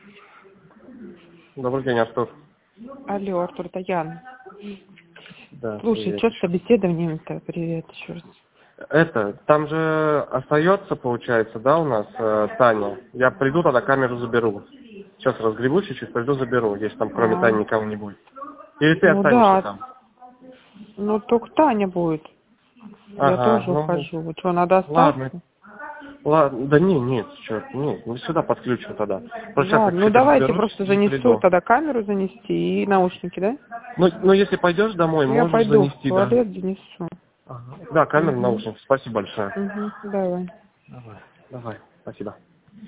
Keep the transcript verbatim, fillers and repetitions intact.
Добрый день, Артур. Алло, Артур, это Яна. Да, Слушай, привет. что с собеседованием-то? Привет еще раз. Это, там же остается, получается, да, у нас э, Таня. Я приду, тогда камеру заберу. Сейчас разгребу чуть-чуть, приду, заберу, если там кроме А, Тани никого не будет. Или ты ну останешься да, там? ну только Таня будет. Я Ага, тоже ну, ухожу. Вот что, надо ладно. остаться? Ладно, да не, нет, черт, нет, не сюда подключу тогда. Просто сейчас Ладно, ну как-то давайте разберусь просто и занесу, приду. тогда камеру занести и наушники, да? Ну, ну, если пойдешь домой, Ну, я можешь пойду в занести, да. туалет, занесу. Ага. Да, камера, Угу, наушник, спасибо большое. угу, давай. Давай, давай, спасибо.